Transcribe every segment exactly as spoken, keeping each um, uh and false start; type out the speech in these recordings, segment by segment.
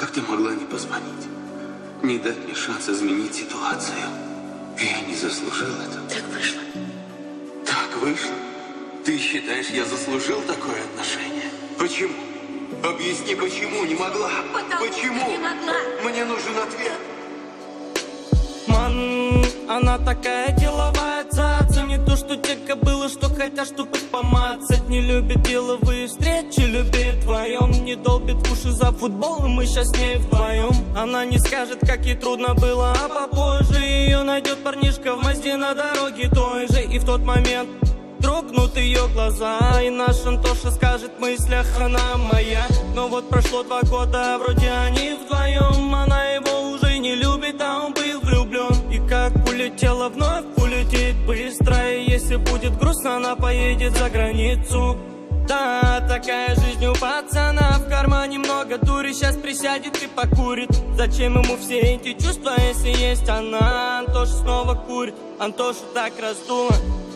Как ты могла не позвонить? Не дать мне шанс изменить ситуацию? Я не заслужил этого. Так вышло. Так вышло? Ты считаешь, я заслужил такое отношение? Почему? Объясни, почему не могла? Потому почему? что не могла. Мне нужен ответ. Ман, она такая деловая цаца. Не то, что те кобылы, что хотят, чтобы помацать. Не любит деловые встречи, любит вдвоем. Не долбит в уши за футбол, и мы сейчас с ней вдвоем. Она не скажет, как ей трудно было, а попозже ее найдет парнишка в Мазде на дороге той же. И в тот момент дрогнут ее глаза, и наш Антоша скажет в мыслях: она моя. Но вот прошло два года, вроде они вдвоем. Она его уже не любит, а он был влюблен. И как улетела, вновь улетит быстро. И если будет грустно, она поедет за границу. Да, такая жизнь у пацана. В кармане много дури, сейчас присядет и покурит. Зачем ему все эти чувства, если есть она? Антоша снова курит, Антошу так раздуло.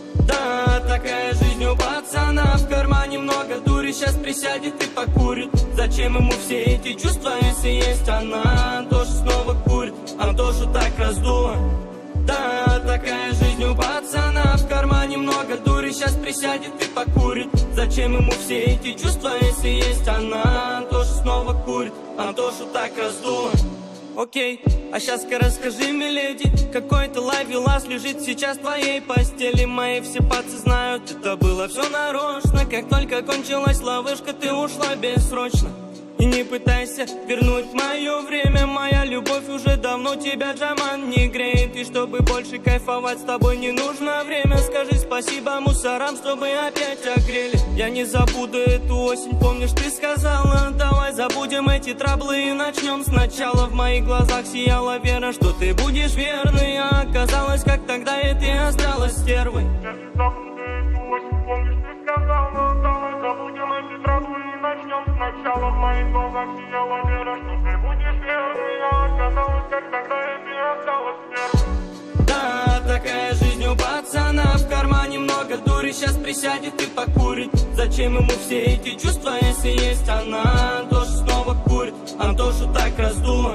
Да, такая жизнь у пацана. В кармане много дури, сейчас присядет и покурит. Зачем ему все эти чувства, если есть она? Антоша снова курит, Антошу так раздуло. Да, такая жизнь у пацана. В кармане много дури, сейчас присядет и покурит. Зачем ему все эти чувства, если есть она? Антоша снова курит, Антошу так раздуло. Окей, а сейчас-ка расскажи, миледи, какой ты ловелас лежит сейчас в твоей постели. Мои все пацы знают, это было все нарочно. Как только кончилась ловушка, ты ушла бессрочно. И не пытайся вернуть мое время. Моя любовь уже давно тебя, Джаман, не греет. И чтобы больше кайфовать с тобой, не нужно время. Скажи спасибо мусорам, чтобы опять огрели. Я не забуду эту осень, помнишь, ты сказала: давай забудем эти траблы и начнем сначала. В моих глазах сияла вера, что ты будешь верной. А оказалось, как тогда, и ты осталась стервой. Я не забуду эту осень, помнишь, ты сказала: давай забудем эти траблы и начнем сначала. В моих глазах сияла вера, что ты будешь верной. А оказалось, как тогда, и ты осталась стервой. Да, такая жизнь у пацана. В кармане много дури, сейчас присядет и покурит. Зачем ему все эти чувства, если есть она? Антоша снова курит, Антошу так раздуло.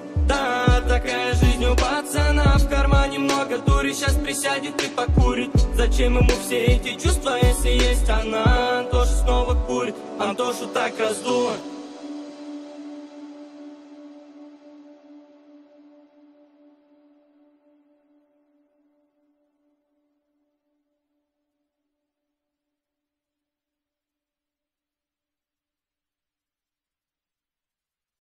Да, такая жизнь у пацана. В кармане много дури, сейчас присядет и покурит. Зачем ему все эти чувства, если есть она? Антоша снова курит, Антошу так раздуло.